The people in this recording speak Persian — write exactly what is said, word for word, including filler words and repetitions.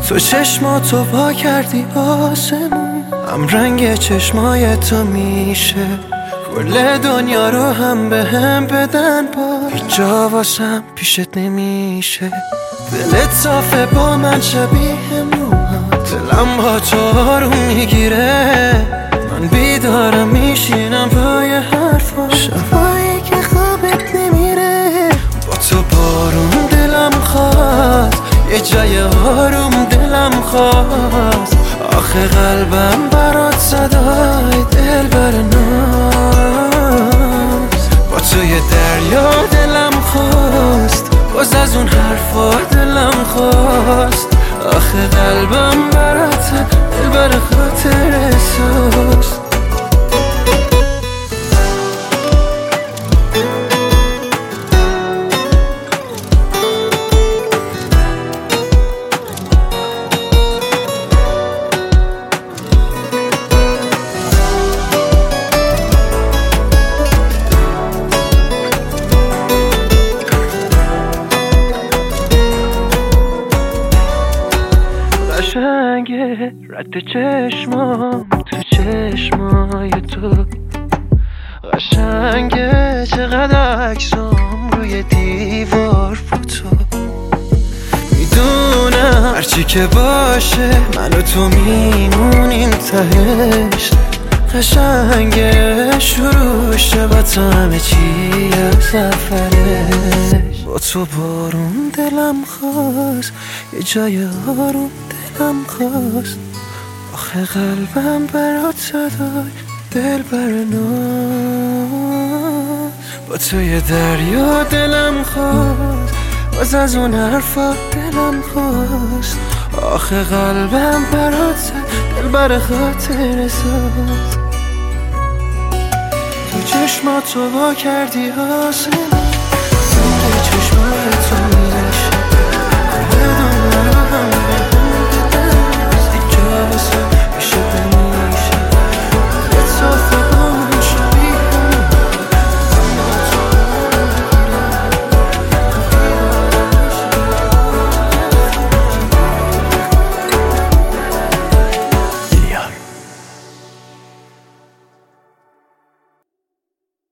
تو چشماتو پا کردی آسمون، هم رنگ چشمای تو میشه کل دنیا رو هم به هم بدن. با هیچ جا واسم پیشت نمیشه، دلت صافه با من شبیه موهات، دلم با تو آروم میگیره، من بیدارم میشینم پای حرفا، شبایی که خوابت نمیره. با تو بارون دلم خواست، یه جای آروم دلم خواست، آخه قلبم برات صدای دل بر ناز. با تو یه دریا دلم خواست، باز از اون حرفا دلم خواست، آخه قلبم برات دل بر خاطر احساس. قشنگه رد چشمام تو چشمای تو، قشنگه چقدر عکسام روی دیوار فوتو. میدونم هرچی که باشه من و تو میمونیم تهش، قشنگه شروع شه با تو همه چی از سفرش. با تو بارون دلم خواست، یه جای آروم دلم خواست، آخه قلبم برات صدای دل بر ناز. با تو یه دریا دلم خواست، باز از اون حرفا دلم خواست، آخه قلبم برات دل بر خاطر ساز. تو چشماتو وا کردی آسمون، تو چشمات